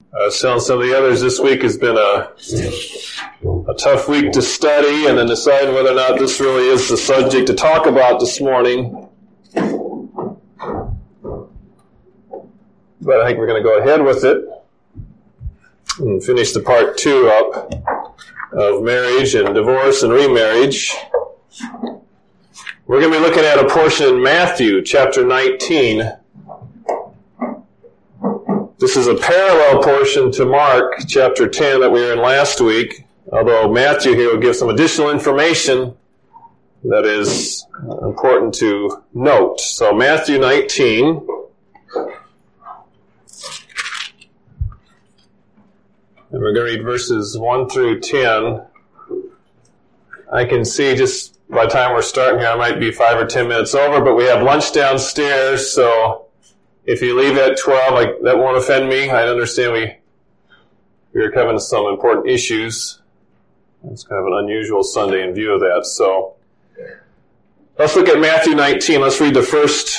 Telling some of the others, this week has been a tough week to study and then decide whether or not this really is the subject to talk about this morning. But I think we're going to go ahead with it and finish the part 2 up of marriage and divorce and remarriage. We're going to be looking at a portion in Matthew chapter 19. This is a parallel portion to Mark chapter 10 that we were in last week, although Matthew here will give some additional information that is important to note. So Matthew 19. And we're going to read verses 1 through 10. I can see just by the time we're starting here, I might be 5 or 10 minutes over, but we have lunch downstairs, so if you leave at 12, that won't offend me. I understand we are covering some important issues. It's kind of an unusual Sunday in view of that. So let's look at Matthew 19. Let's read the first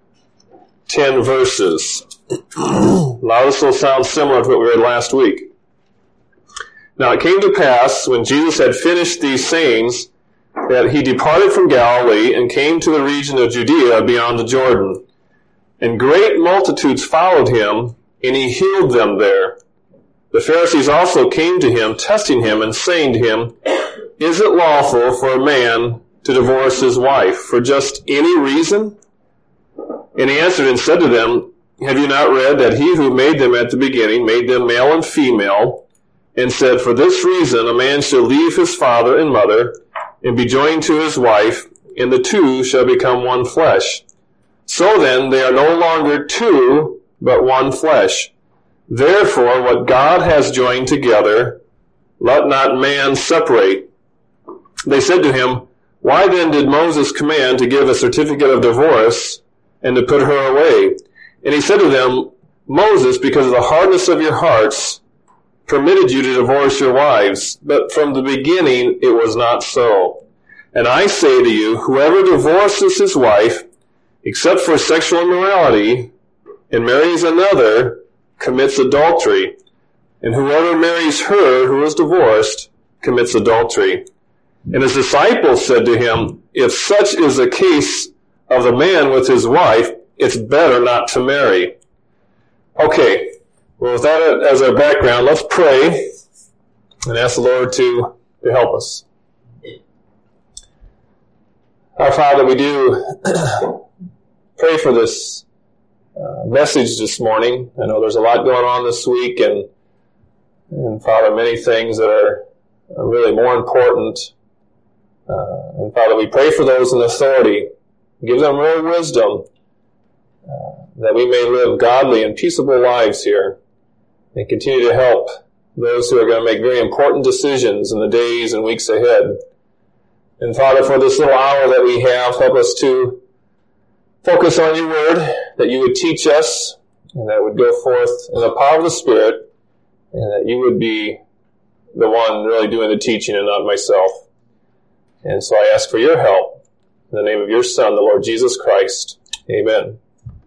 10 verses. Now this will sound similar to what we read last week. Now it came to pass, when Jesus had finished these sayings, that he departed from Galilee and came to the region of Judea beyond the Jordan. And great multitudes followed him, and he healed them there. The Pharisees also came to him, testing him, and saying to him, "Is it lawful for a man to divorce his wife for just any reason?" And he answered and said to them, "Have you not read that he who made them at the beginning made them male and female, and said, for this reason a man shall leave his father and mother, and be joined to his wife, and the two shall become one flesh. So then they are no longer two, but one flesh. Therefore what God has joined together, let not man separate." They said to him, "Why then did Moses command to give a certificate of divorce, and to put her away?" And he said to them, "Moses, because of the hardness of your hearts, permitted you to divorce your wives, but from the beginning it was not so. And I say to you, whoever divorces his wife, except for sexual immorality, and marries another, commits adultery. And whoever marries her who is divorced commits adultery." And his disciples said to him, "If such is the case of the man with his wife, it's better not to marry." Okay. Well, with that as our background, let's pray and ask the Lord to help us. Our Father, we do pray for this message this morning. I know there's a lot going on this week, and Father, many things that are really more important. And Father, we pray for those in authority. Give them real wisdom that we may live godly and peaceable lives here, and continue to help those who are going to make very important decisions in the days and weeks ahead. And Father, for this little hour that we have, help us to focus on your word, that you would teach us, and that it would go forth in the power of the Spirit, and that you would be the one really doing the teaching and not myself. And so I ask for your help in the name of your Son, the Lord Jesus Christ. Amen.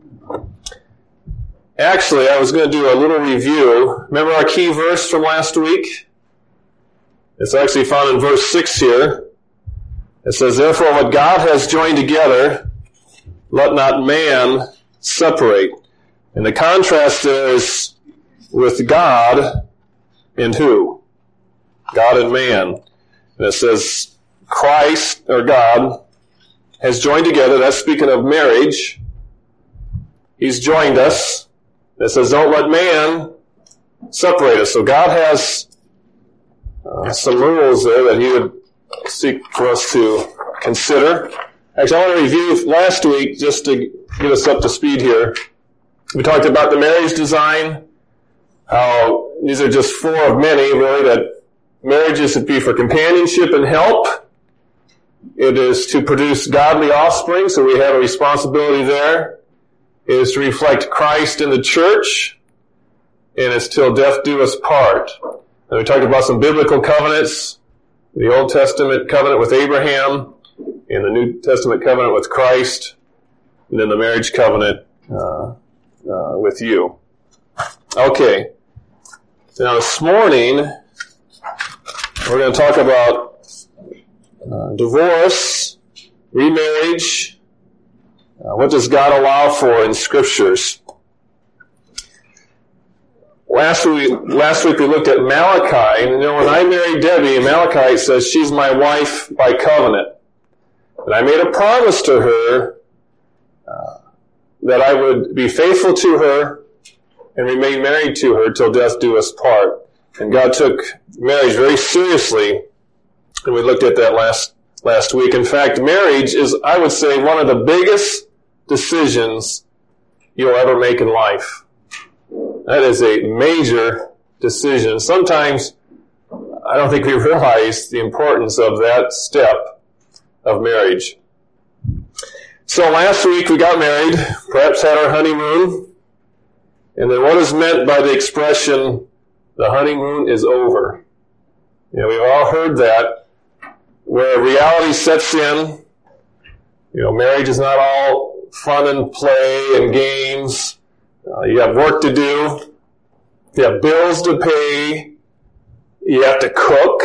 Actually, I was going to do a little review. Remember our key verse from last week? It's actually found in verse 6 here. It says, "Therefore what God has joined together, let not man separate." And the contrast there is with God and who? God and man. And it says, Christ, or God, has joined together. That's speaking of marriage. He's joined us. It says, don't let man separate us. So God has some rules there that he would seek for us to consider. Actually, I want to review last week just to get us up to speed here. We talked about the marriage design, how these are just 4 of many, really, that marriages should be for companionship and help. It is to produce godly offspring, so we have a responsibility there. It is to reflect Christ in the church, and it's till death do us part. And we talked about some biblical covenants, the Old Testament covenant with Abraham, and the New Testament covenant with Christ, and then the marriage covenant with you. Okay. Now this morning, we're going to talk about divorce, remarriage. What does God allow for in Scriptures? Last week we looked at Malachi, and when I married Debbie, Malachi says she's my wife by covenant. And I made a promise to her that I would be faithful to her and remain married to her till death do us part. And God took marriage very seriously, and we looked at that last week. In fact, marriage is, I would say, one of the biggest decisions you'll ever make in life. That is a major decision. Sometimes I don't think we realize the importance of that step of marriage. So last week we got married, perhaps had our honeymoon, and then what is meant by the expression, the honeymoon is over? We've all heard that, where reality sets in. Marriage is not all fun and play and games. You have work to do. You have bills to pay. You have to cook.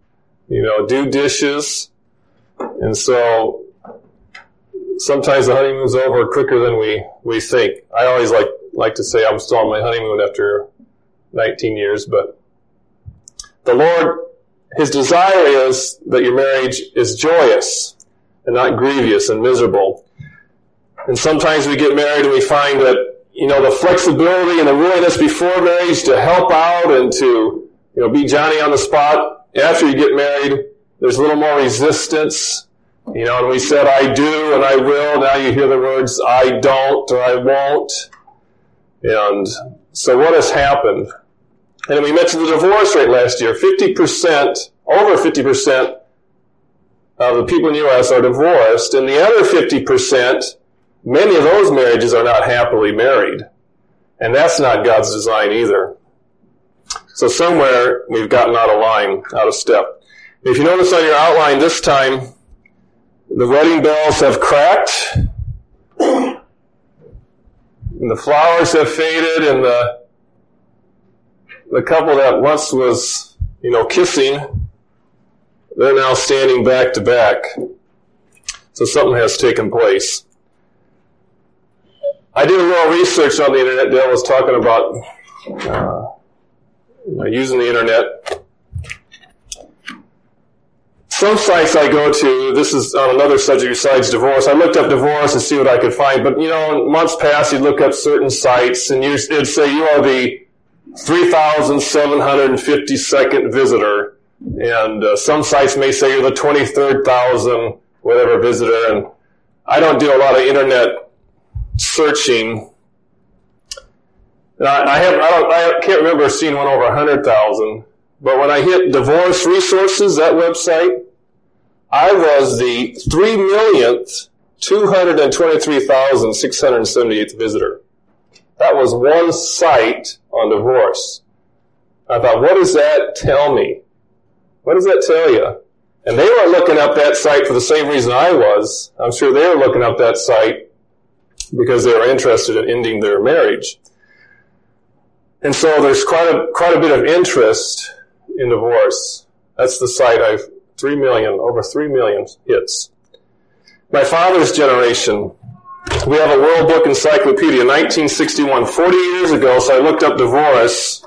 Do dishes. And so sometimes the honeymoon's over quicker than we think. I always like to say I'm still on my honeymoon after 19 years, but the Lord, His desire is that your marriage is joyous and not grievous and miserable. And sometimes we get married and we find that the flexibility and the willingness before marriage to help out and to, be Johnny on the spot. After you get married, there's a little more resistance. And we said, I do and I will. Now you hear the words, I don't or I won't. And so what has happened? And we mentioned the divorce rate last year. Over 50% of the people in the U.S. are divorced. And the other 50%, many of those marriages are not happily married. And that's not God's design either. So somewhere we've gotten out of line, out of step. If you notice on your outline this time, the wedding bells have cracked, and the flowers have faded, and the couple that once was, kissing, they're now standing back to back. So something has taken place. I did a little research on the internet. Dale was talking about using the internet. Some sites I go to, this is on another subject besides divorce, I looked up divorce to see what I could find. But, in months past, you'd look up certain sites, and it'd say you are the 3,752nd visitor. And some sites may say you're the 23rd whatever visitor. And I don't do a lot of internet searching. I can't remember seeing one over 100,000. But when I hit Divorce Resources, that website, I was the 3,223,678th visitor. That was one site on divorce. I thought, what does that tell me? What does that tell you? And they were looking up that site for the same reason I was. I'm sure they were looking up that site because they were interested in ending their marriage. And so there's quite a bit of interest in divorce. That's the site over 3 million hits. My father's generation, we have a World Book Encyclopedia, 1961, 40 years ago, so I looked up divorce.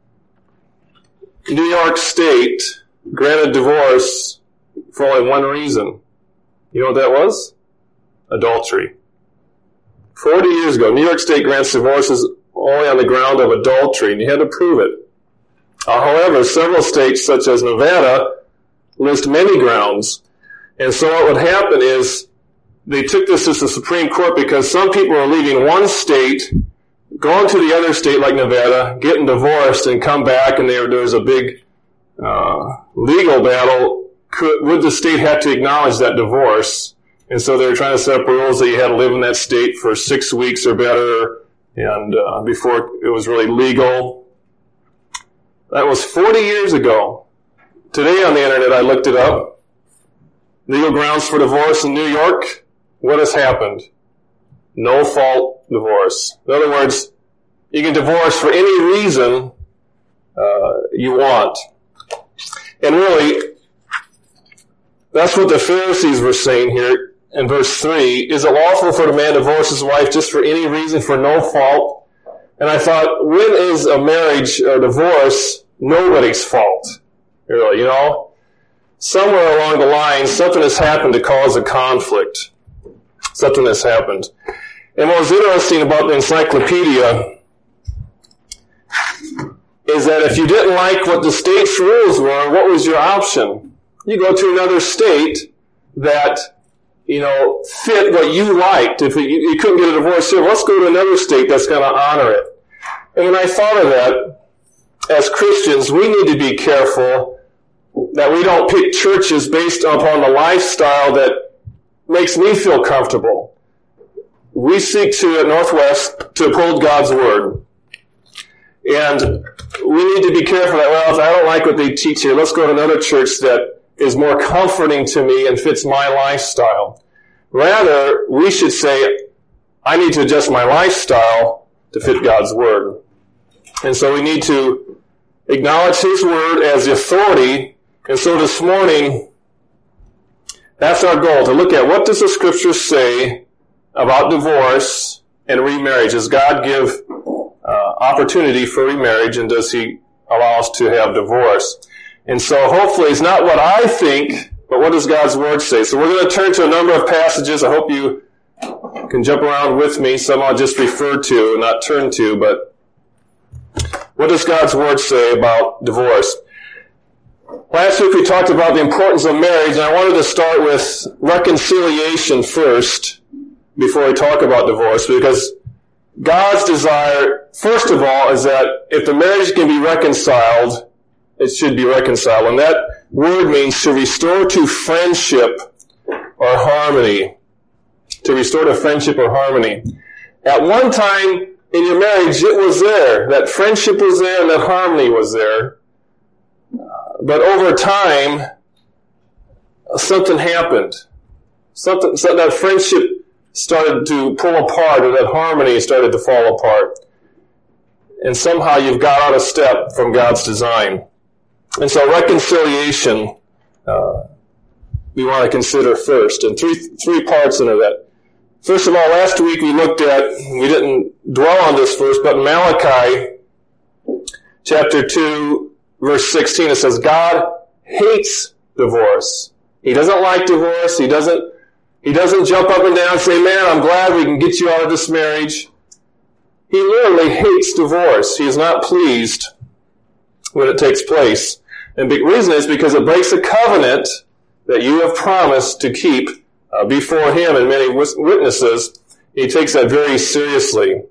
New York State granted divorce for only one reason. You know what that was? Adultery. 40 years ago, New York State grants divorces only on the ground of adultery, and you had to prove it. However, several states, such as Nevada, list many grounds. And so what would happen is they took this to the Supreme Court because some people were leaving one state, going to the other state like Nevada, getting divorced, and come back, and there was a big legal battle. Would the state have to acknowledge that divorce? And so they were trying to set up rules that you had to live in that state for 6 weeks or better, and before it was really legal. That was 40 years ago. Today on the internet, I looked it up. Legal grounds for divorce in New York. What has happened? No fault divorce. In other words, you can divorce for any reason you want. And really, that's what the Pharisees were saying here in verse 3. Is it lawful for a man to divorce his wife just for any reason, for no fault? And I thought, when is a marriage or divorce nobody's fault? Really, somewhere along the line, something has happened to cause a conflict. Something has happened. And what was interesting about the encyclopedia is that if you didn't like what the state's rules were, what was your option? You go to another state that, fit what you liked. If you couldn't get a divorce here, let's go to another state that's going to honor it. And when I thought of that, as Christians, we need to be careful that we don't pick churches based upon the lifestyle that makes me feel comfortable. We seek to, at Northwest, to uphold God's Word. And we need to be careful that, if I don't like what they teach here, let's go to another church that is more comforting to me and fits my lifestyle. Rather, we should say, I need to adjust my lifestyle to fit God's Word. And so we need to acknowledge His Word as the authority. And so this morning, that's our goal, to look at what does the Scripture say about divorce and remarriage. Does God give opportunity for remarriage, and does He allow us to have divorce? And so hopefully it's not what I think, but what does God's Word say? So we're going to turn to a number of passages. I hope you can jump around with me. Some I'll just refer to, not turn to, but what does God's Word say about divorce? Last week we talked about the importance of marriage, and I wanted to start with reconciliation first before we talk about divorce, because God's desire, first of all, is that if the marriage can be reconciled, it should be reconciled. And that word means to restore to friendship or harmony. To restore to friendship or harmony. At one time in your marriage, it was there. That friendship was there and that harmony was there. But over time, something happened. That friendship started to pull apart, or that harmony started to fall apart. And somehow you've got out of step from God's design. And so reconciliation, we want to consider first. And three parts into that. First of all, last week we didn't dwell on this verse, but in Malachi chapter 2, verse 16, it says, God hates divorce. He doesn't like divorce. He doesn't jump up and down and say, man, I'm glad we can get you out of this marriage. He literally hates divorce. He is not pleased when it takes place. And the reason is because it breaks a covenant that you have promised to keep before Him and many witnesses. He takes that very seriously.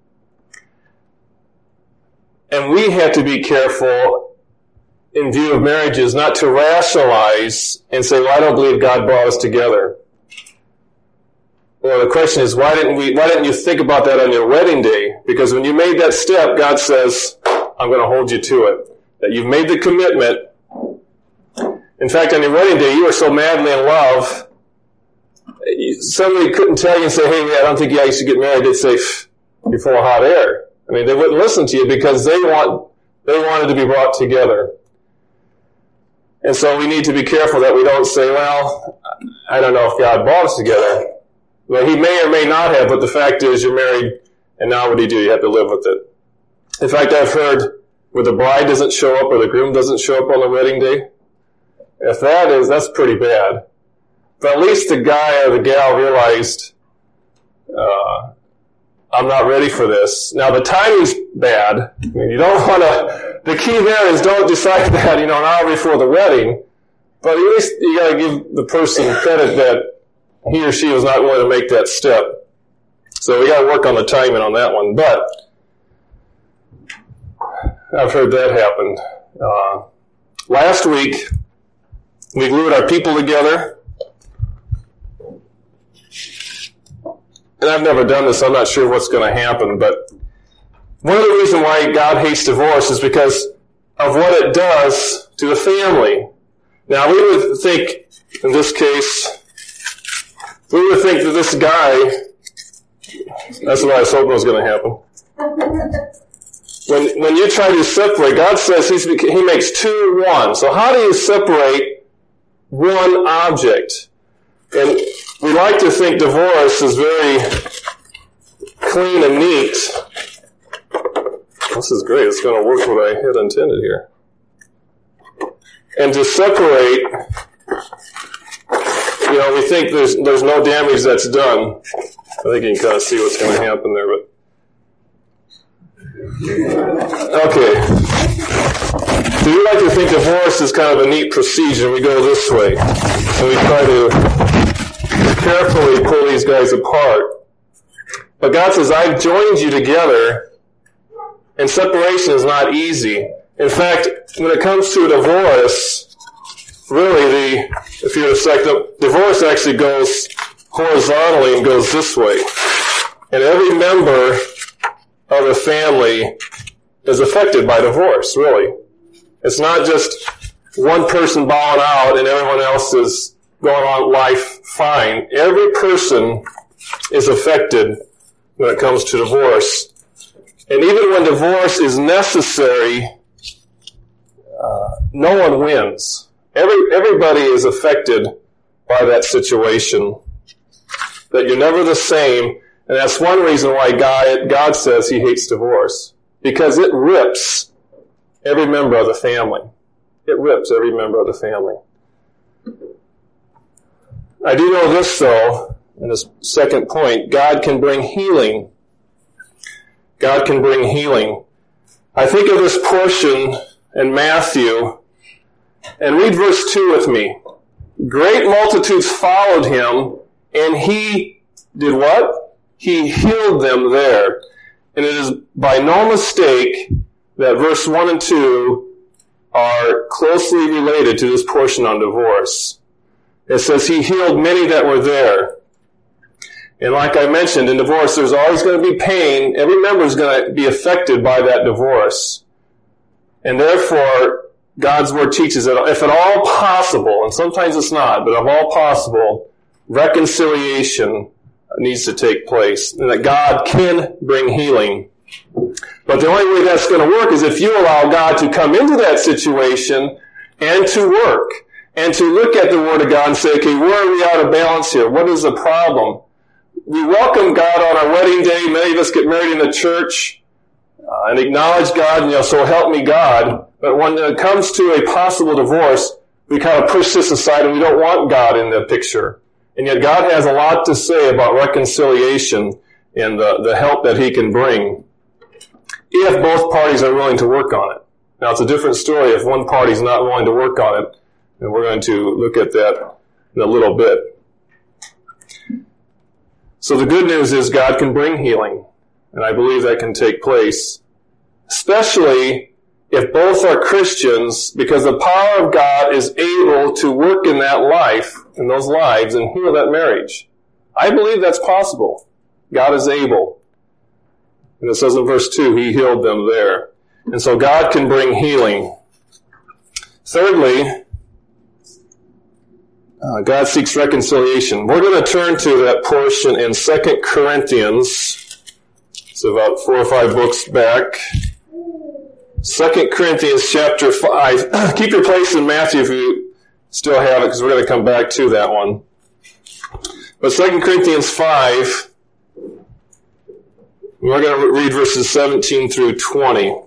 And we have to be careful in view of marriages not to rationalize and say, well, I don't believe God brought us together. Well, the question is, why didn't you think about that on your wedding day? Because when you made that step, God says, I'm going to hold you to it. That you've made the commitment. In fact, on your wedding day, you were so madly in love, somebody couldn't tell you and say, hey, I don't think you guys should get married. They'd say, you're full of hot air. I mean, they wouldn't listen to you because they wanted to be brought together. And so we need to be careful that we don't say, well, I don't know if God brought us together. Well, He may or may not have, but the fact is you're married, and now what do? You have to live with it. In fact, I've heard where the bride doesn't show up or the groom doesn't show up on the wedding day. If that's pretty bad. But at least the guy or the gal realized, I'm not ready for this. Now, the timing's bad. I mean, you don't want to, the key there is don't decide that, an hour before the wedding. But at least you got to give the person credit that he or she was not willing to make that step. So we got to work on the timing on that one. But I've heard that happen. Last week, we glued our people together. And I've never done this, so I'm not sure what's going to happen. But one of the reasons why God hates divorce is because of what it does to the family. Now, we would think, in this case, we would think that this guy, that's what I was hoping was going to happen. When you try to separate, God says He makes two one. So how do you separate one object? And we like to think divorce is very clean and neat. This is great. It's going to work what I had intended here. And to separate, we think there's no damage that's done. I think you can kind of see what's going to happen there, but okay. So you like to think divorce is kind of a neat procedure. We go this way. And we try to carefully pull these guys apart. But God says, I've joined you together, and separation is not easy. In fact, when it comes to divorce, really, if you're a second, divorce actually goes horizontally and goes this way. And every member of the family is affected by divorce, really. It's not just one person bowing out and everyone else is going on life fine. Every person is affected when it comes to divorce. And even when divorce is necessary, no one wins. Everybody is affected by that situation. That you're never the same. And that's one reason why God says He hates divorce. Because it rips every member of the family. It rips every member of the family. I do know this, though, in this second point, God can bring healing. God can bring healing. I think of this portion in Matthew, and read verse 2 with me. Great multitudes followed Him, and He did what? He healed them there. And it is by no mistake that verse 1 and 2 are closely related to this portion on divorce. It says He healed many that were there. And like I mentioned, in divorce, there's always going to be pain. Every member is going to be affected by that divorce. And therefore, God's Word teaches that if at all possible, and sometimes it's not, but if all possible, reconciliation needs to take place. And that God can bring healing. But the only way that's going to work is if you allow God to come into that situation and to work. And to look at the Word of God and say, okay, where are we out of balance here? What is the problem? We welcome God on our wedding day. Many of us get married in the church and acknowledge God, and so help me God. But when it comes to a possible divorce, we kind of push this aside and we don't want God in the picture. And yet God has a lot to say about reconciliation and the help that He can bring if both parties are willing to work on it. Now, it's a different story if one party is not willing to work on it, and we're going to look at that in a little bit. So the good news is God can bring healing, and I believe that can take place, especially if both are Christians, because the power of God is able to work in that life, in those lives, and heal that marriage. I believe that's possible. God is able. And it says in verse 2, He healed them there. And so God can bring healing. Thirdly, God seeks reconciliation. We're going to turn to that portion in 2 Corinthians. It's about 4 or 5 books back. 2 Corinthians chapter 5. Keep your place in Matthew if you still have it, because we're going to come back to that one. But 2 Corinthians 5, we're going to read verses 17 through 20.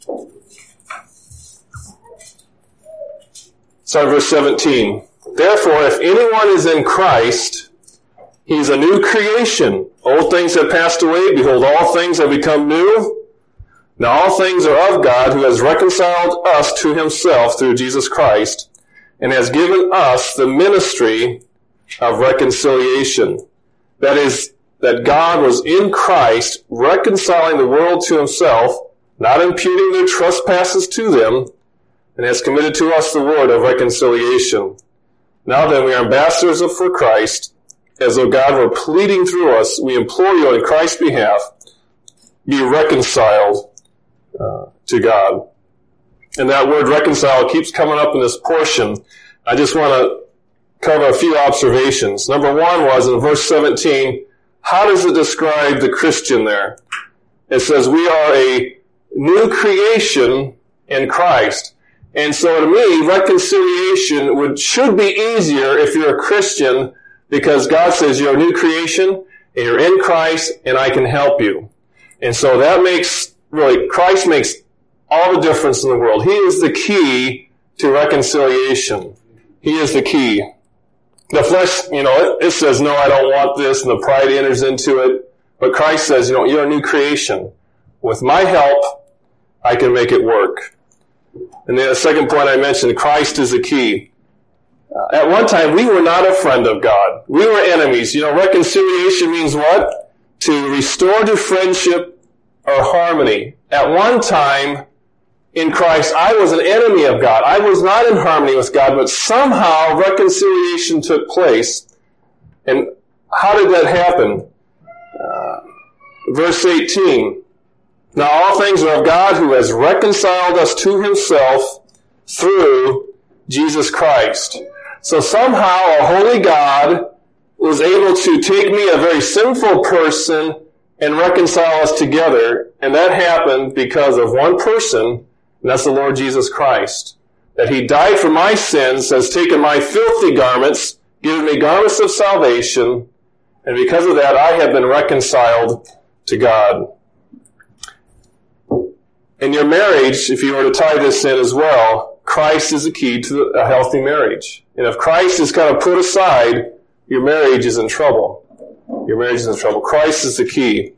Start verse 17. Therefore, if anyone is in Christ, he is a new creation. Old things have passed away. Behold, all things have become new. Now all things are of God, who has reconciled us to Himself through Jesus Christ, and has given us the ministry of reconciliation. That is, that God was in Christ, reconciling the world to Himself, not imputing their trespasses to them, and has committed to us the word of reconciliation. Now then, we are ambassadors for Christ, as though God were pleading through us. We implore you on Christ's behalf, be reconciled to God. And that word reconcile keeps coming up in this portion. I just want to cover a few observations. Number one was in verse 17, how does it describe the Christian there? It says we are a new creation in Christ. And so to me, reconciliation should be easier if you're a Christian, because God says you're a new creation and you're in Christ and I can help you. And so that Christ makes all the difference in the world. He is the key to reconciliation. He is the key. The flesh, it says, no, I don't want this, and the pride enters into it. But Christ says, you're a new creation. With my help, I can make it work. And the second point I mentioned, Christ is the key. At one time, we were not a friend of God. We were enemies. Reconciliation means what? To restore to friendship or harmony. At one time, in Christ, I was an enemy of God. I was not in harmony with God, but somehow reconciliation took place. And how did that happen? Verse 18. Now all things are of God, who has reconciled us to himself through Jesus Christ. So somehow a holy God was able to take me, a very sinful person, and reconcile us together. And that happened because of one person, and that's the Lord Jesus Christ. That he died for my sins, has taken my filthy garments, given me garments of salvation, and because of that I have been reconciled to God. In your marriage, if you were to tie this in as well, Christ is the key to a healthy marriage. And if Christ is kind of put aside, your marriage is in trouble. Your marriage is in trouble. Christ is the key.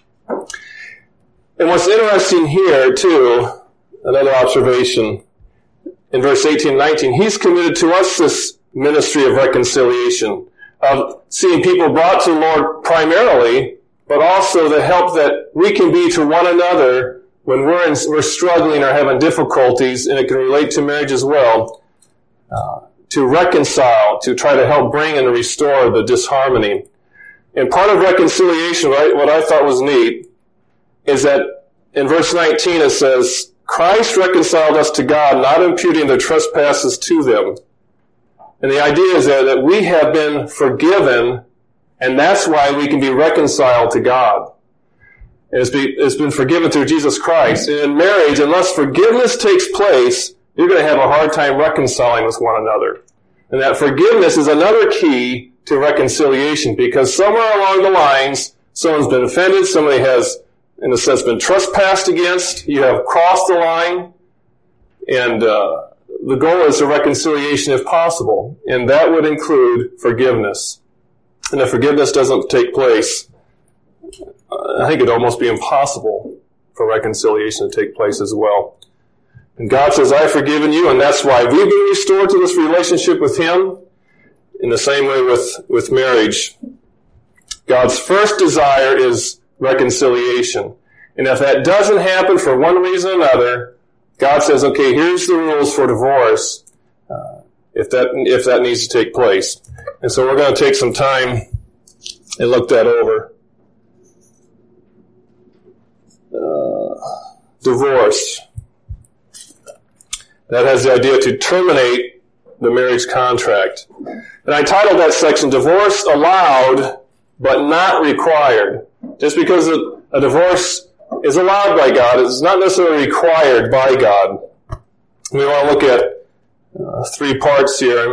And what's interesting here, too, another observation, in verse 18 and 19, he's committed to us this ministry of reconciliation, of seeing people brought to the Lord primarily, but also the help that we can be to one another when we're struggling or having difficulties, and it can relate to marriage as well, to reconcile, to try to help bring and restore the disharmony. And part of reconciliation, right, what I thought was neat, is that in verse 19 it says, Christ reconciled us to God, not imputing their trespasses to them. And the idea is that we have been forgiven, and that's why we can be reconciled to God. It's been forgiven through Jesus Christ. And in marriage, unless forgiveness takes place, you're going to have a hard time reconciling with one another. And that forgiveness is another key to reconciliation, because somewhere along the lines, someone's been offended, somebody has, in a sense, been trespassed against, you have crossed the line, and the goal is a reconciliation if possible. And that would include forgiveness. And if forgiveness doesn't take place, I think it'd almost be impossible for reconciliation to take place as well. And God says, I've forgiven you, and that's why we've been restored to this relationship with him. In the same way with marriage, God's first desire is reconciliation. And if that doesn't happen for one reason or another, God says, okay, here's the rules for divorce, if that needs to take place. And so we're going to take some time and look that over. Divorce. That has the idea to terminate the marriage contract. And I titled that section, Divorce Allowed but Not Required. Just because a divorce is allowed by God, it's not necessarily required by God. We want to look at 3 parts here.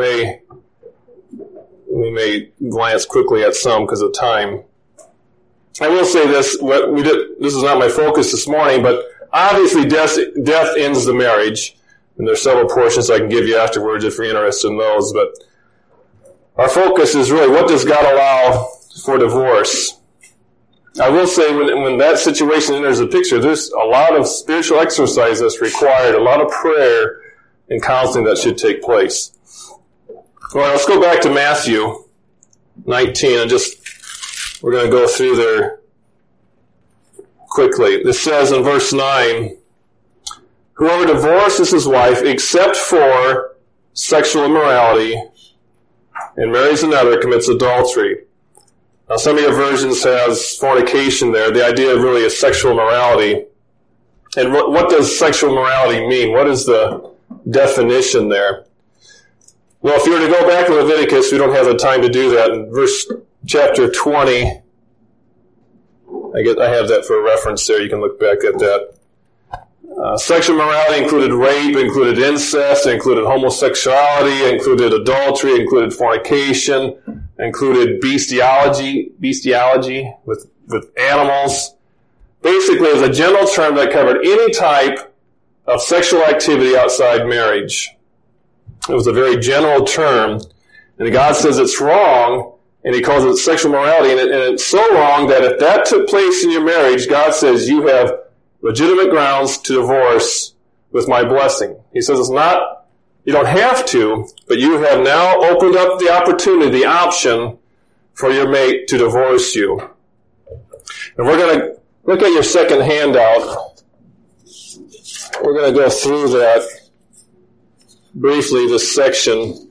We may glance quickly at some because of time. I will say this, this is not my focus this morning, but obviously death ends the marriage. And there's several portions I can give you afterwards if you're interested in those. But our focus is really, what does God allow for divorce? I will say when that situation enters the picture, there's a lot of spiritual exercise that's required, a lot of prayer and counseling that should take place. All right, let's go back to Matthew 19 and we're going to go through there quickly. This says in verse 9, whoever divorces his wife except for sexual immorality and marries another commits adultery. Now, some of your versions has fornication there. The idea really is sexual immorality. And what does sexual immorality mean? What is the definition there? Well, if you were to go back to Leviticus, we don't have the time to do that. In chapter 20, I have that for a reference there. You can look back at that. Sexual morality included rape, included incest, included homosexuality, included adultery, included fornication, included bestiality with animals. Basically, it was a general term that covered any type of sexual activity outside marriage. It was a very general term, and God says it's wrong, and he calls it sexual morality, and it's so wrong that if that took place in your marriage, God says you have legitimate grounds to divorce with my blessing. He says it's not, you don't have to, but you have now opened up the opportunity, the option for your mate to divorce you. And we're going to look at your second handout. We're going to go through that briefly, this section.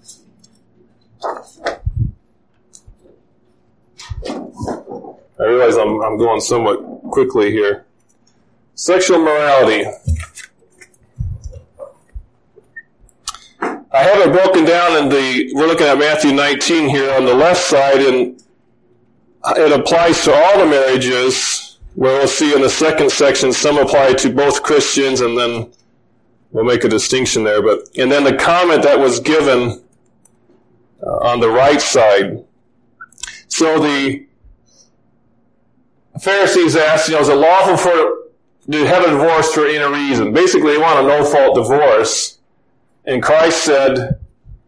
I realize I'm going somewhat quickly here. Sexual morality. I have it broken down we're looking at Matthew 19 here on the left side, and it applies to all the marriages, where we'll see in the second section some apply to both Christians, and then we'll make a distinction there. And then the comment that was given on the right side. So the Pharisees asked, is it lawful to have a divorce for any reason? Basically, they want a no-fault divorce. And Christ said,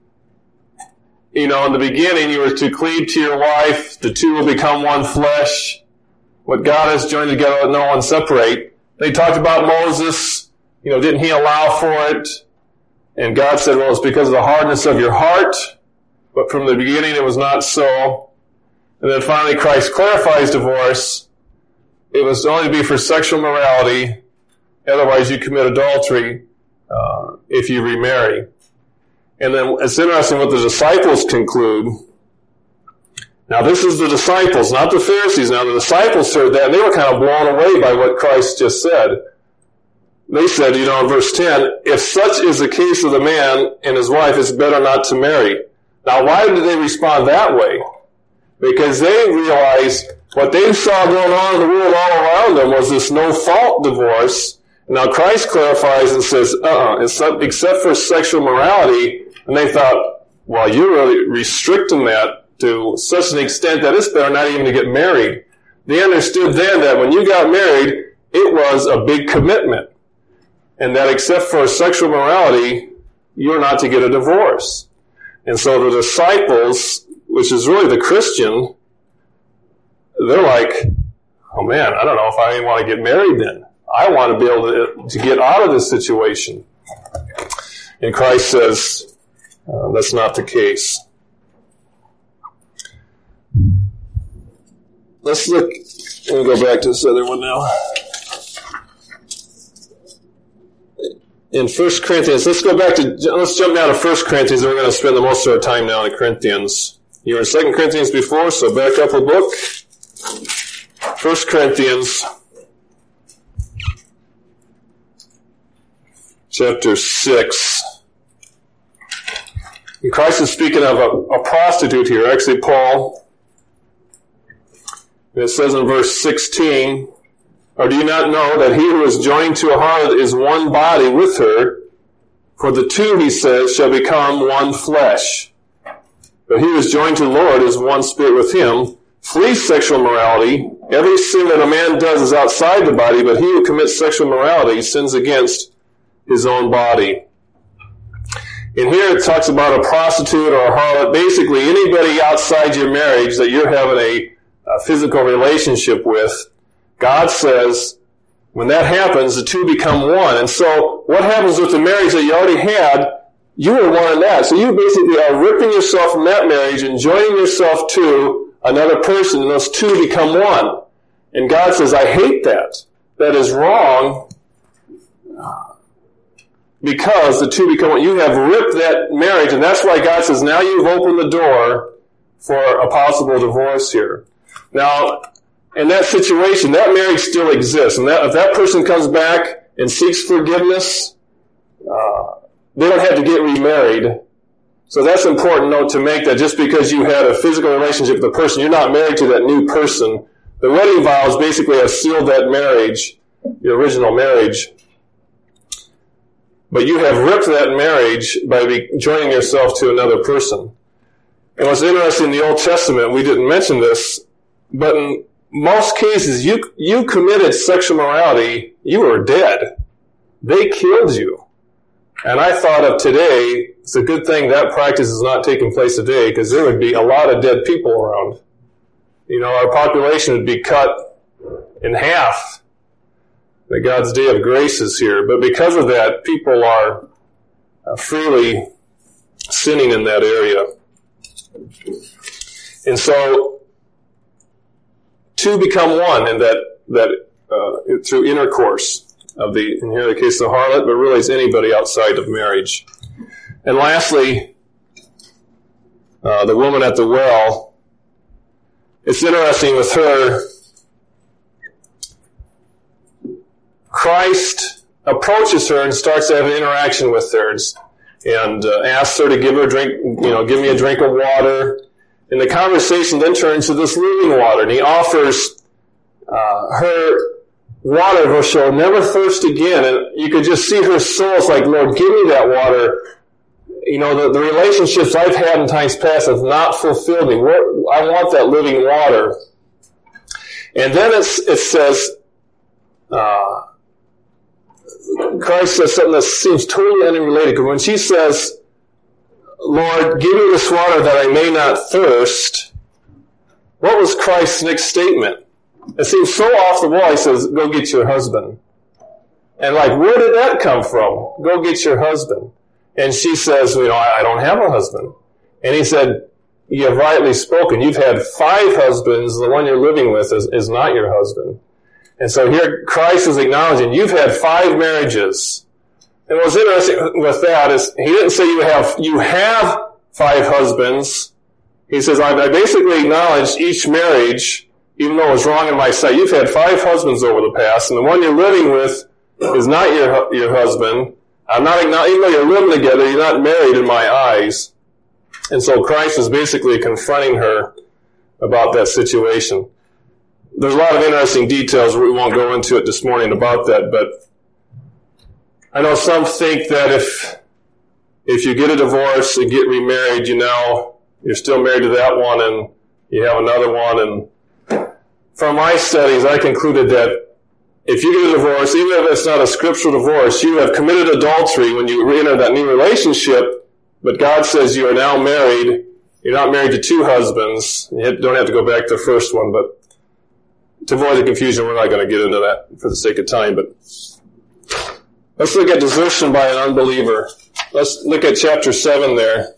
in the beginning, you were to cleave to your wife. The two will become one flesh. What God has joined together, let no one separate. They talked about Moses. Didn't he allow for it? And God said, well, it's because of the hardness of your heart. But from the beginning, it was not so. And then finally, Christ clarifies divorce. It was only to be for sexual morality. Otherwise, you commit adultery if you remarry. And then it's interesting what the disciples conclude. Now, this is the disciples, not the Pharisees. Now, the disciples heard that, and they were kind of blown away by what Christ just said. They said, in verse 10, if such is the case of the man and his wife, it's better not to marry. Now, why did they respond that way? Because they realized what they saw going on in the world all around them was this no-fault divorce. Now Christ clarifies and says, except for sexual morality. And they thought, well, you're really restricting that to such an extent that it's better not even to get married. They understood then that when you got married, it was a big commitment. And that except for sexual morality, you're not to get a divorce. And so the disciples, which is really the Christian, they're like, oh man, I don't know if I even want to get married then. I want to be able to get out of this situation. And Christ says, that's not the case. Let's look, let me go back to this other one now. In 1 Corinthians, let's jump down to 1 Corinthians, and we're going to spend the most of our time now in Corinthians. You were in 2 Corinthians before, so back up a book. 1 Corinthians, chapter 6. And Christ is speaking of a prostitute here, actually Paul. And it says in verse 16, or do you not know that he who is joined to a harlot is one body with her? For the two, he says, shall become one flesh. But he who is joined to the Lord is one spirit with him. Flee sexual morality. Every sin that a man does is outside the body, but he who commits sexual morality sins against his own body. And here it talks about a prostitute or a harlot. Basically, anybody outside your marriage that you're having a physical relationship with, God says, when that happens, the two become one. And so what happens with the marriage that you already had? You were one in that. So you basically are ripping yourself from that marriage and joining yourself to another person, and those two become one. And God says, I hate that. That is wrong, because the two become one. You have ripped that marriage, and that's why God says, now you've opened the door for a possible divorce here. Now, in that situation, that marriage still exists. And if that person comes back and seeks forgiveness, they don't have to get remarried. So that's an important note to make, that just because you had a physical relationship with the person, you're not married to that new person. The wedding vows basically have sealed that marriage, the original marriage, but you have ripped that marriage by joining yourself to another person. And what's interesting in the Old Testament, we didn't mention this, but in most cases, you committed sexual immorality, you were dead. They killed you. And I thought of today, it's a good thing that practice is not taking place today, because there would be a lot of dead people around. You know, our population would be cut in half. That God's day of grace is here. But because of that, people are freely sinning in that area. And so, two become one in that through intercourse of in here the case of the harlot, but really it's anybody outside of marriage. And lastly, the woman at the well. It's interesting with her. Christ approaches her and starts to have an interaction with her and asks her to give her a drink, give me a drink of water. And the conversation then turns to this living water, and he offers her water where she'll never thirst again. And you could just see her soul. It's like, Lord, give me that water. You know, the relationships I've had in times past have not fulfilled me. I want that living water. And then it says, Christ says something that seems totally unrelated. Because when she says, Lord, give me this water that I may not thirst, what was Christ's next statement? It seems so off the wall. He says, go get your husband. And like, where did that come from? Go get your husband. And she says, I don't have a husband. And he said, you have rightly spoken. You've had 5 husbands. The one you're living with is not your husband. And so here Christ is acknowledging you've had 5 marriages. And what's interesting with that is he didn't say you have 5 husbands. He says, I basically acknowledge each marriage, even though it was wrong in my sight. You've had 5 husbands over the past, and the one you're living with is not your husband. I'm not acknowledging, even though you're living together, you're not married in my eyes. And so Christ is basically confronting her about that situation. There's a lot of interesting details. We won't go into it this morning about that, but I know some think that if you get a divorce and get remarried, you're still married to that one and you have another one. And from my studies, I concluded that if you get a divorce, even if it's not a scriptural divorce, you have committed adultery when you enter that new relationship, but God says you are now married. You're not married to 2 husbands. You don't have to go back to the first one, but to avoid the confusion, we're not going to get into that for the sake of time. But let's look at desertion by an unbeliever. Let's look at chapter 7 there.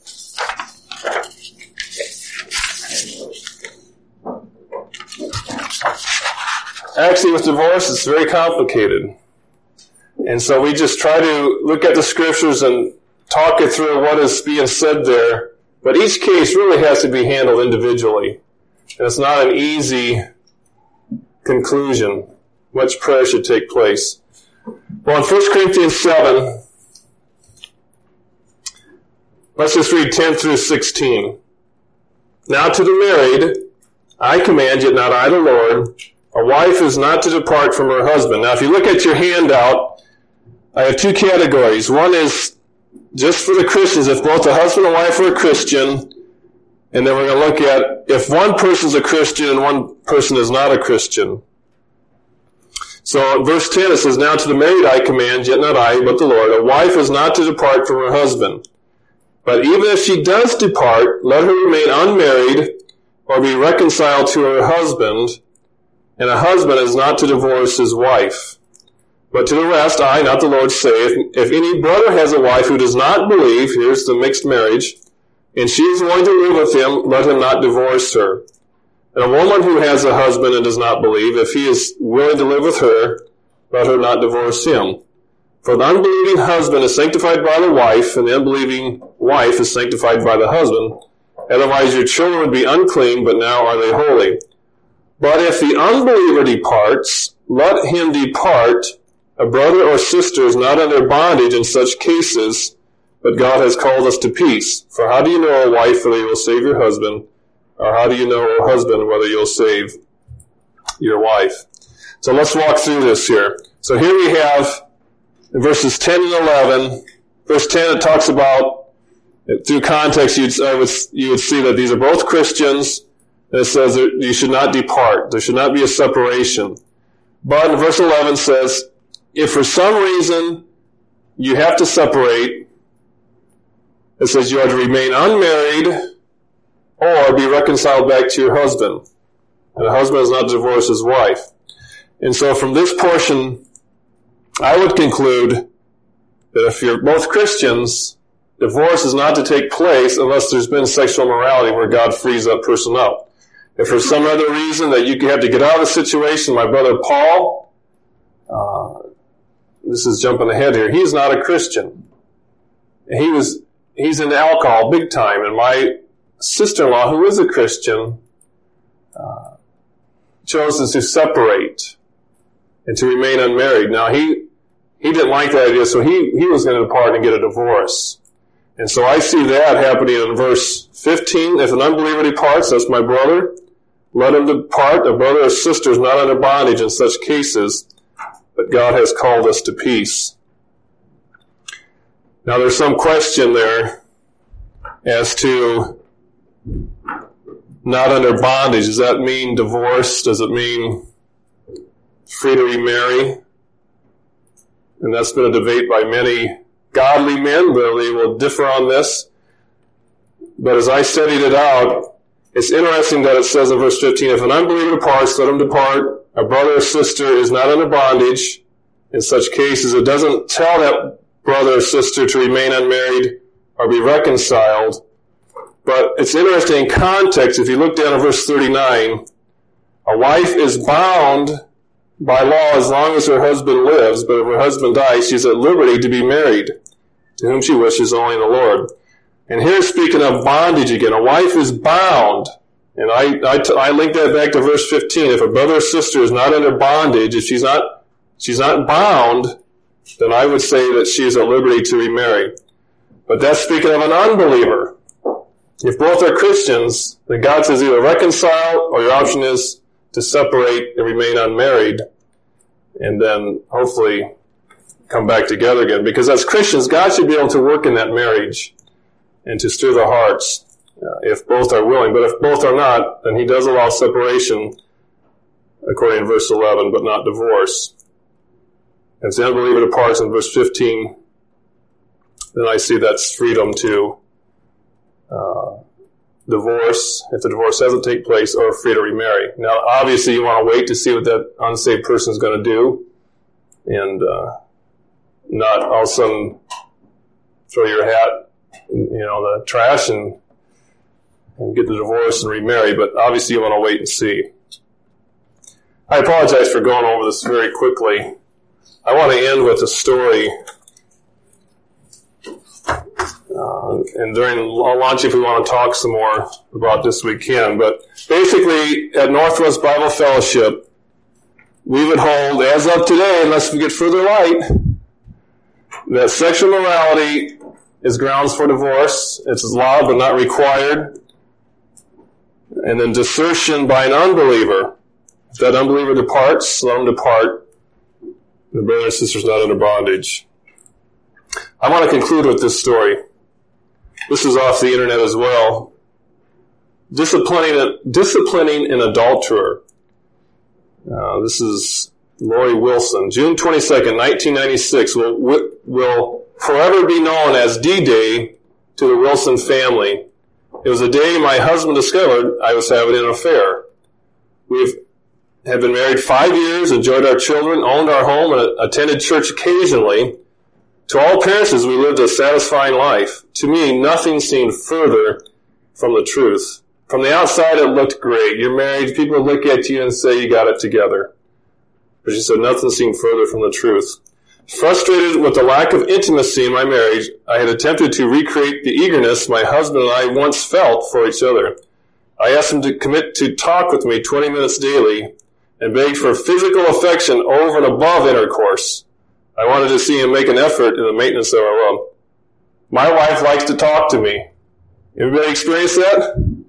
Actually, with divorce, it's very complicated. And so we just try to look at the scriptures and talk it through what is being said there. But each case really has to be handled individually. And it's not an easy conclusion. Much prayer should take place. Well, in 1 Corinthians 7, let's just read 10 through 16. Now to the married, I command, yet not I the Lord, a wife is not to depart from her husband. Now, if you look at your handout, I have 2 categories. One is just for the Christians, if both the husband and wife are a Christian, and then we're going to look at if one person is a Christian and one person is not a Christian. So, verse 10, it says, now to the married I command, yet not I, but the Lord, a wife is not to depart from her husband. But even if she does depart, let her remain unmarried or be reconciled to her husband, and a husband is not to divorce his wife. But to the rest, I, not the Lord, say, if any brother has a wife who does not believe, here's the mixed marriage, and she is willing to live with him, let him not divorce her. And a woman who has a husband and does not believe, if he is willing to live with her, let her not divorce him. For the unbelieving husband is sanctified by the wife, and the unbelieving wife is sanctified by the husband. Otherwise your children would be unclean, but now are they holy. But if the unbeliever departs, let him depart. A brother or sister is not under bondage in such cases, but God has called us to peace. For how do you know, a wife, whether you will save your husband? Or how do you know, a husband, whether you'll save your wife? So let's walk through this here. So here we have in verses 10 and 11, Verse 10, it talks about, through context, you would see that these are both Christians, and it says that you should not depart. There should not be a separation. But in verse 11 says, if for some reason you have to separate, it says you are to remain unmarried or be reconciled back to your husband. And the husband is not to divorce his wife. And so from this portion, I would conclude that if you're both Christians, divorce is not to take place unless there's been sexual immorality where God frees that person up. If for some other reason that you have to get out of the situation, my brother Paul, this is jumping ahead here, he's not a Christian. He's into alcohol big time, and my sister-in-law, who is a Christian, chose to separate and to remain unmarried. Now, he didn't like that idea, so he was going to depart and get a divorce. And so I see that happening in verse 15. If an unbeliever departs, that's my brother, let him depart. A brother or sister is not under bondage in such cases, but God has called us to peace. Now, there's some question there as to not under bondage. Does that mean divorce? Does it mean free to remarry? And that's been a debate by many godly men, but they will differ on this. But as I studied it out, it's interesting that it says in verse 15, if an unbeliever departs, let him depart. A brother or sister is not under bondage. In such cases, it doesn't tell that brother or sister to remain unmarried or be reconciled. But it's interesting in context. If you look down at verse 39, a wife is bound by law as long as her husband lives, but if her husband dies, she's at liberty to be married to whom she wishes, only in the Lord. And here, speaking of bondage again, a wife is bound. And I link that back to verse 15. If a brother or sister is not under bondage, if she's not bound, then I would say that she is at liberty to remarry. But that's speaking of an unbeliever. If both are Christians, then God says either reconcile or your option is to separate and remain unmarried and then hopefully come back together again. Because as Christians, God should be able to work in that marriage and to stir their hearts if both are willing. But if both are not, then he does allow separation according to verse 11, but not divorce. If the unbeliever departs in verse 15, then I see that's freedom to divorce, if the divorce hasn't taken place, or free to remarry. Now, obviously, you want to wait to see what that unsaved person is going to do, and not all of a sudden throw your hat in the trash and get the divorce and remarry. But obviously, you want to wait and see. I apologize for going over this very quickly. I want to end with a story. And during lunch, if we want to talk some more about this, we can. But basically, at Northwest Bible Fellowship, we would hold, as of today, unless we get further light, that sexual immorality is grounds for divorce. It's allowed but not required. And then desertion by an unbeliever. If that unbeliever departs, let him depart. The brother and sister is not under bondage. I want to conclude with this story. This is off the internet as well. Disciplining an adulterer. This is Lori Wilson. June 22nd, 1996 will forever be known as D-Day to the Wilson family. It was the day my husband discovered I was having an affair. We have been married 5 years, enjoyed our children, owned our home, and attended church occasionally. To all appearances, we lived a satisfying life. To me, nothing seemed further from the truth. From the outside, it looked great. You're married, people look at you and say you got it together. But she said nothing seemed further from the truth. Frustrated with the lack of intimacy in my marriage, I had attempted to recreate the eagerness my husband and I once felt for each other. I asked him to commit to talk with me 20 minutes daily and begged for physical affection over and above intercourse. I wanted to see him make an effort in the maintenance of our love. My wife likes to talk to me. Everybody experience that?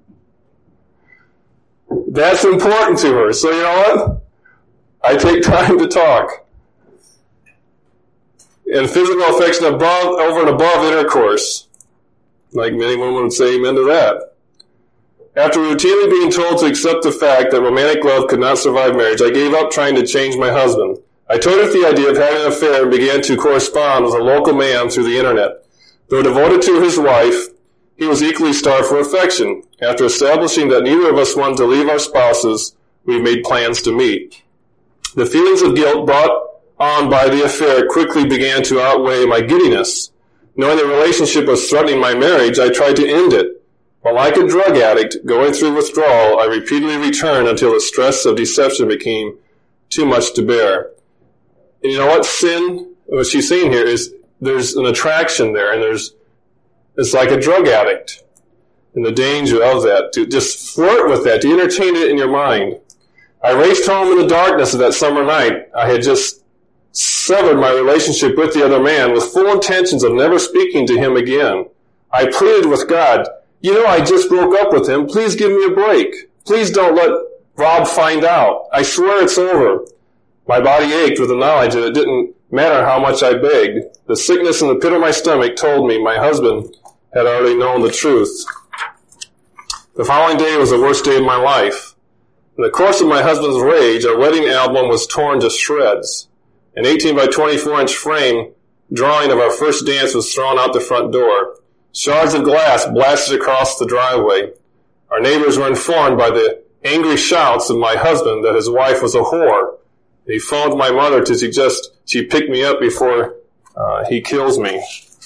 That's important to her. So you know what? I take time to talk. and physical affection over and above intercourse. Like many women would say amen to that. After routinely being told to accept the fact that romantic love could not survive marriage, I gave up trying to change my husband. I toyed with the idea of having an affair and began to correspond with a local man through the internet. Though devoted to his wife, he was equally starved for affection. After establishing that neither of us wanted to leave our spouses, we made plans to meet. The feelings of guilt brought on by the affair quickly began to outweigh my giddiness. Knowing the relationship was threatening my marriage, I tried to end it. While like a drug addict going through withdrawal, I repeatedly returned until the stress of deception became too much to bear. And you know what what she's saying here is there's an attraction there, and it's like a drug addict. And the danger of that, to just flirt with that, to entertain it in your mind. I raced home in the darkness of that summer night. I had just severed my relationship with the other man with full intentions of never speaking to him again. I pleaded with God, I just broke up with him. Please give me a break. Please don't let Rob find out. I swear it's over. My body ached with the knowledge that it didn't matter how much I begged. The sickness in the pit of my stomach told me my husband had already known the truth. The following day was the worst day of my life. In the course of my husband's rage, our wedding album was torn to shreds. An 18 by 24 inch frame drawing of our first dance was thrown out the front door. Shards of glass blasted across the driveway. Our neighbors were informed by the angry shouts of my husband that his wife was a whore. He phoned my mother to suggest she pick me up before he kills me.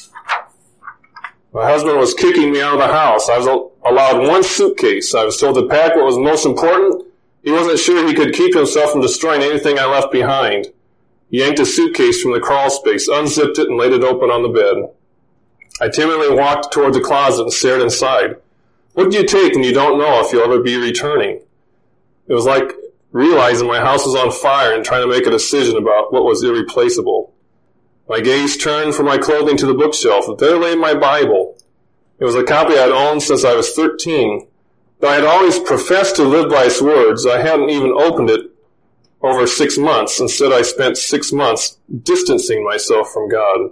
My husband was kicking me out of the house. I was allowed one suitcase. I was told to pack what was most important. He wasn't sure he could keep himself from destroying anything I left behind. He yanked a suitcase from the crawl space, unzipped it, and laid it open on the bed. I timidly walked toward the closet and stared inside. What do you take when you don't know if you'll ever be returning? It was like realizing my house was on fire and trying to make a decision about what was irreplaceable. My gaze turned from my clothing to the bookshelf, and there lay my Bible. It was a copy I had owned since I was 13. Though I had always professed to live by its words, I hadn't even opened it over 6 months. Instead, I spent 6 months distancing myself from God.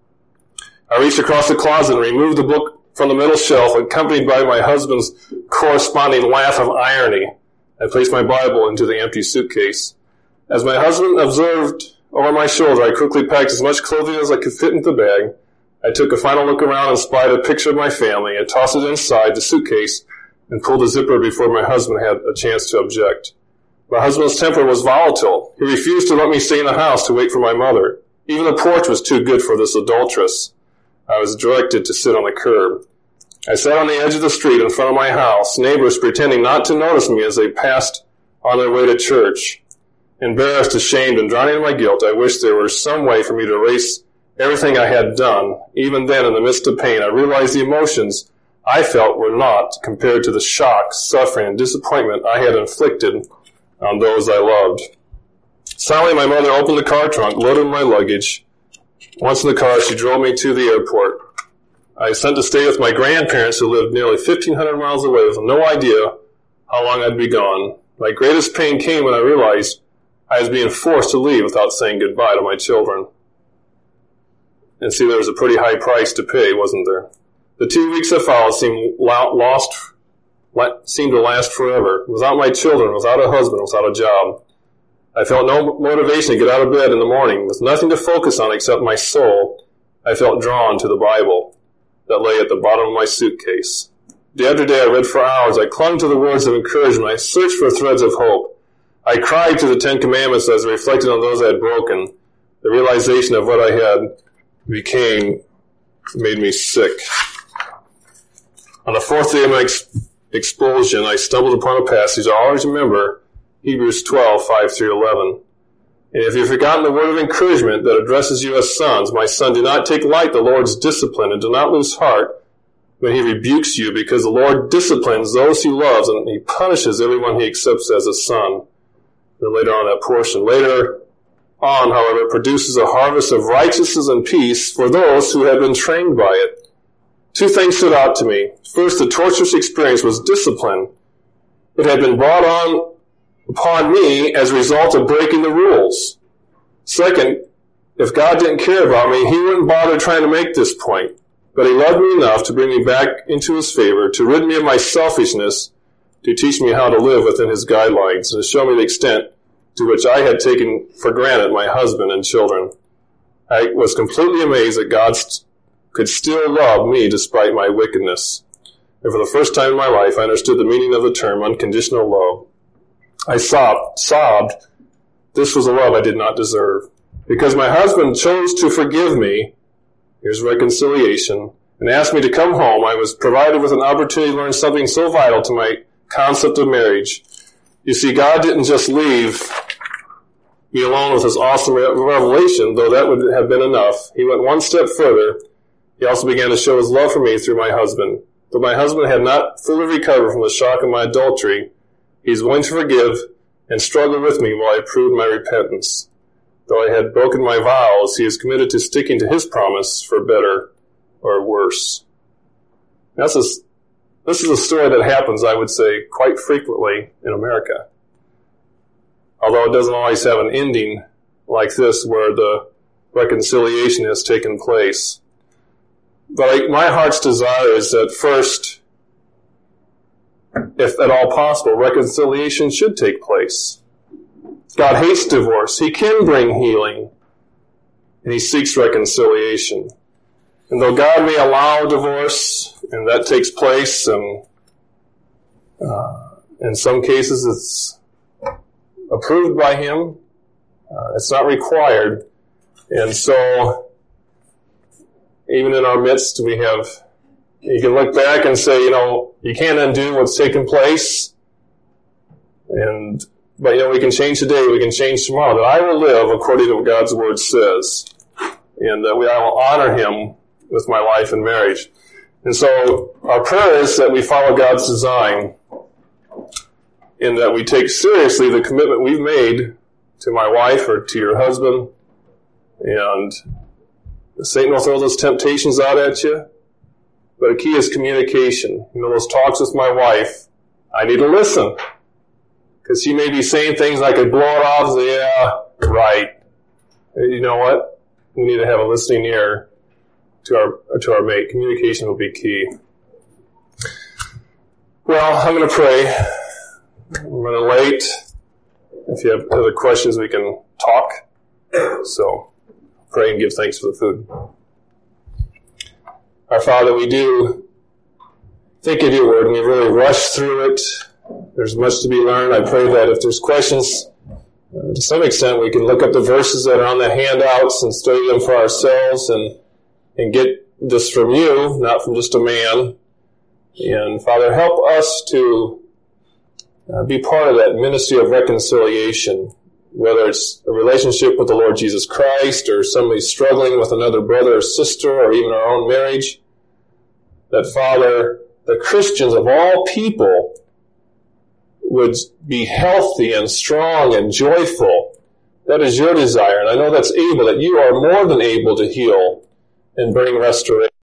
I reached across the closet and removed the book from the middle shelf, accompanied by my husband's corresponding laugh of irony. I placed my Bible into the empty suitcase. As my husband observed over my shoulder, I quickly packed as much clothing as I could fit into the bag. I took a final look around and spied a picture of my family and tossed it inside the suitcase and pulled the zipper before my husband had a chance to object. My husband's temper was volatile. He refused to let me stay in the house to wait for my mother. Even the porch was too good for this adulteress. I was directed to sit on the curb. I sat on the edge of the street in front of my house, neighbors pretending not to notice me as they passed on their way to church. Embarrassed, ashamed, and drowning in my guilt, I wished there were some way for me to erase everything I had done. Even then, in the midst of pain, I realized the emotions I felt were naught compared to the shock, suffering, and disappointment I had inflicted on those I loved. Silently, my mother opened the car trunk, loaded my luggage. Once in the car, she drove me to the airport. I was sent to stay with my grandparents who lived nearly 1,500 miles away with no idea how long I'd be gone. My greatest pain came when I realized I was being forced to leave without saying goodbye to my children. And see, there was a pretty high price to pay, wasn't there? The 2 weeks that followed seemed to last forever. Without my children, without a husband, without a job. I felt no motivation to get out of bed in the morning. With nothing to focus on except my soul, I felt drawn to the Bible that lay at the bottom of my suitcase. Day after day I read for hours. I clung to the words of encouragement. I searched for threads of hope. I cried to the 10 Commandments as I reflected on those I had broken. The realization of what I had became made me sick. On the 4th day of my expulsion, I stumbled upon a passage I always remember, Hebrews 12, 5-11. And if you've forgotten the word of encouragement that addresses you as sons, my son, do not take light the Lord's discipline, and do not lose heart when he rebukes you, because the Lord disciplines those he loves, and he punishes everyone he accepts as a son. Then later on that portion. Later on, however, it produces a harvest of righteousness and peace for those who have been trained by it. 2 things stood out to me. First, the torturous experience was discipline. It had been brought on upon me as a result of breaking the rules. Second, if God didn't care about me, he wouldn't bother trying to make this point. But he loved me enough to bring me back into his favor, to rid me of my selfishness, to teach me how to live within his guidelines, and to show me the extent to which I had taken for granted my husband and children. I was completely amazed that God could still love me despite my wickedness. And for the first time in my life, I understood the meaning of the term unconditional love. I sobbed. This was a love I did not deserve. Because my husband chose to forgive me, here's reconciliation, and asked me to come home, I was provided with an opportunity to learn something so vital to my concept of marriage. You see, God didn't just leave me alone with this awesome revelation, though that would have been enough. He went one step further. He also began to show his love for me through my husband. Though my husband had not fully recovered from the shock of my adultery, he's willing to forgive and struggle with me while I proved my repentance. Though I had broken my vows, he is committed to sticking to his promise for better or worse. This is a story that happens, I would say, quite frequently in America. Although it doesn't always have an ending like this where the reconciliation has taken place. But my heart's desire is that first, if at all possible, reconciliation should take place. God hates divorce. He can bring healing, and he seeks reconciliation. And though God may allow divorce, and that takes place, and in some cases it's approved by him, it's not required. And so, even in our midst, you can look back and say, you can't undo what's taken place, but we can change today, we can change tomorrow, that I will live according to what God's word says, and that I will honor him with my life and marriage. And so our prayer is that we follow God's design, in that we take seriously the commitment we've made to my wife or to your husband, and Satan will throw those temptations out at you, but the key is communication. Those talks with my wife, I need to listen. Because she may be saying things I could blow it off and say, yeah, right. You know what? We need to have a listening ear to our mate. Communication will be key. Well, I'm going to pray. I'm running late. If you have other questions, we can talk. So, pray and give thanks for the food. Our Father, we do think of your word, and we really rush through it. There's much to be learned. I pray that if there's questions, to some extent, we can look up the verses that are on the handouts and study them for ourselves and get this from you, not from just a man. And Father, help us to be part of that ministry of reconciliation, whether it's a relationship with the Lord Jesus Christ or somebody struggling with another brother or sister or even our own marriage. That, Father, the Christians of all people would be healthy and strong and joyful. That is your desire, and I know that's able, that you are more than able to heal and bring restoration.